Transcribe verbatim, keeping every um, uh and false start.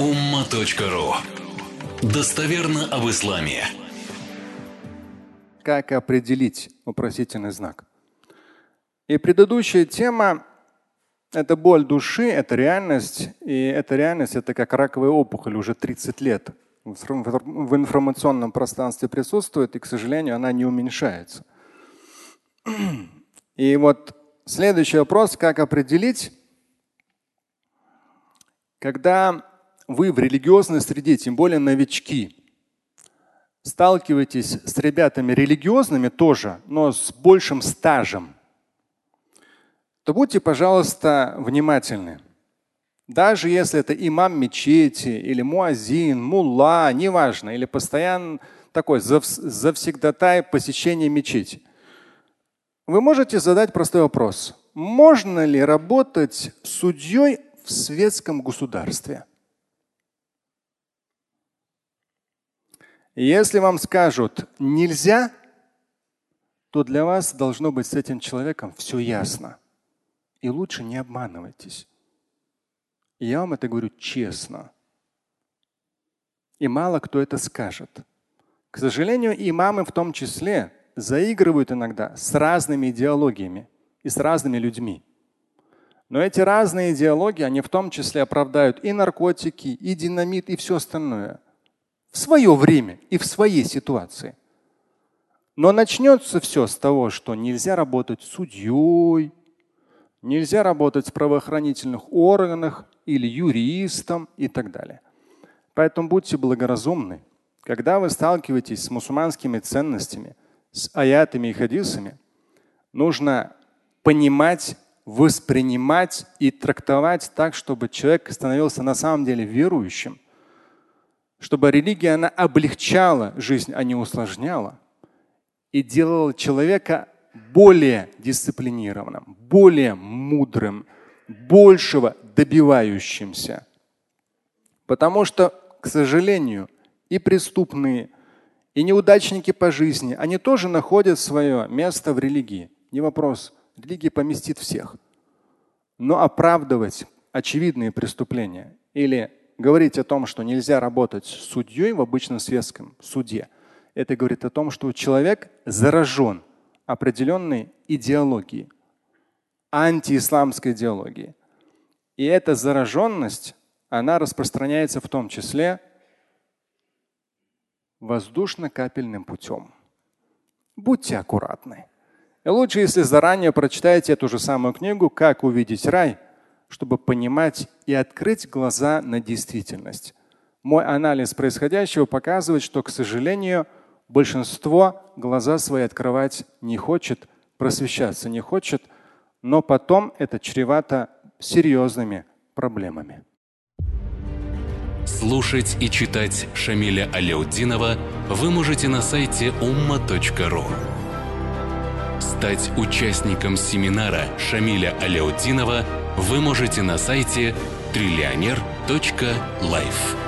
умма точка ру. Достоверно об исламе. Как определить вопросительный знак? И предыдущая тема – это боль души, это реальность. И эта реальность – это как раковая опухоль уже тридцать лет. В информационном пространстве присутствует, и, к сожалению, она не уменьшается. И вот следующий вопрос – как определить, когда вы в религиозной среде, тем более новички, сталкиваетесь с ребятами религиозными тоже, но с большим стажем, то будьте, пожалуйста, внимательны. Даже если это имам мечети или муазин, мулла, неважно, или постоянно такой завсегдатай посещения мечети. Вы можете задать простой вопрос. Можно ли работать судьей в светском государстве? Если вам скажут нельзя, то для вас должно быть с этим человеком все ясно. И лучше не обманывайтесь. Я вам это говорю честно. И мало кто это скажет. К сожалению, имамы в том числе заигрывают иногда с разными идеологиями и с разными людьми. Но эти разные идеологии, они в том числе оправдают и наркотики, и динамит, и все остальное. В свое время и в своей ситуации. Но начнется все с того, что нельзя работать судьей, нельзя работать в правоохранительных органах или юристом и так далее. Поэтому будьте благоразумны. Когда вы сталкиваетесь с мусульманскими ценностями, с аятами и хадисами, нужно понимать, воспринимать и трактовать так, чтобы человек становился на самом деле верующим. Чтобы религия, она облегчала жизнь, а не усложняла. И делала человека более дисциплинированным, более мудрым, большего добивающимся. Потому что, к сожалению, и преступные, и неудачники по жизни, они тоже находят свое место в религии. Не вопрос. Религия поместит всех. Но оправдывать очевидные преступления или говорить о том, что нельзя работать с судьей в обычном светском суде, это говорит о том, что человек заражен определенной идеологией, антиисламской идеологией. И эта зараженность, она распространяется в том числе воздушно-капельным путем. Будьте аккуратны. И лучше, если заранее прочитаете эту же самую книгу «Как увидеть рай», чтобы понимать и открыть глаза на действительность. Мой анализ происходящего показывает, что, к сожалению, большинство глаза свои открывать не хочет, просвещаться не хочет, но потом это чревато серьезными проблемами. Слушать и читать Шамиля Аляутдинова вы можете на сайте умма точка ру. Стать участником семинара Шамиля Аляутдинова вы можете на сайте триллионер точка лайф.